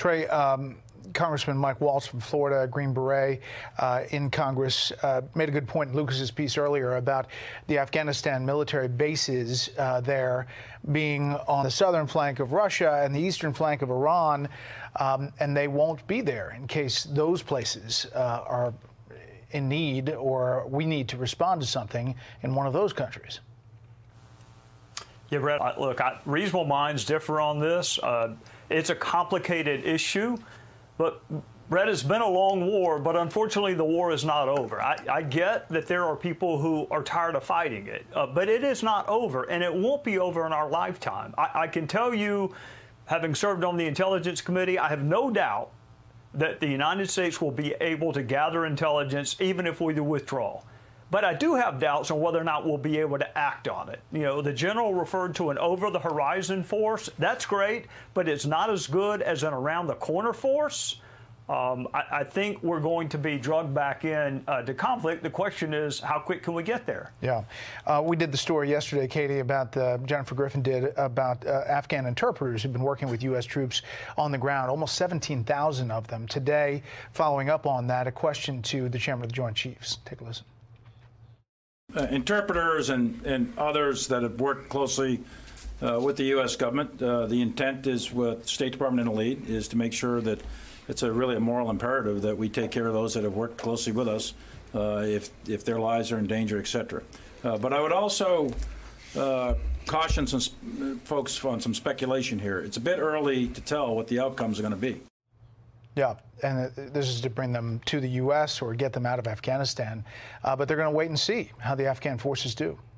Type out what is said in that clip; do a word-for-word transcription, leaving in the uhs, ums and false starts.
Trey, um, Congressman Mike Waltz from Florida, Green Beret uh, in Congress, uh, made a good point in Lucas's piece earlier about the Afghanistan military bases uh, there being on the southern flank of Russia and the eastern flank of Iran, um, and they won't be there in case those places uh, are in need or we need to respond to something in one of those countries. Yeah, Brett, look, I, reasonable minds differ on this. Uh, it's a complicated issue, but Brett, it's been a long war, but unfortunately the war is not over. I, I get that there are people who are tired of fighting it, uh, but it is not over, and it won't be over in our lifetime. I, I can tell you, having served on the Intelligence Committee, I have no doubt that the United States will be able to gather intelligence even if we withdraw. But I do have doubts on whether or not we'll be able to act on it. You know, the general referred to an over-the-horizon force. That's great, but it's not as good as an around-the-corner force. Um, I, I think we're going to be drugged back in uh, to conflict. The question is, how quick can we get there? Yeah. Uh, we did the story yesterday, Katie, about the, Jennifer Griffin did, about uh, Afghan interpreters who've been working with U S troops on the ground, almost seventeen thousand of them. Today, following up on that, a question to the Chairman of the Joint Chiefs. Take a listen. Uh, interpreters and, and others that have worked closely uh, with the U S government, uh, the intent is with State Department in the lead is to make sure that it's a really a moral imperative that we take care of those that have worked closely with us uh, if, if their lives are in danger, et cetera. Uh, but I would also uh, caution some folks on some speculation here. It's a bit early to tell what the outcomes are going to be. Yeah, and this is to bring them to the U S or get them out of Afghanistan. Uh, but they're going to wait and see how the Afghan forces do.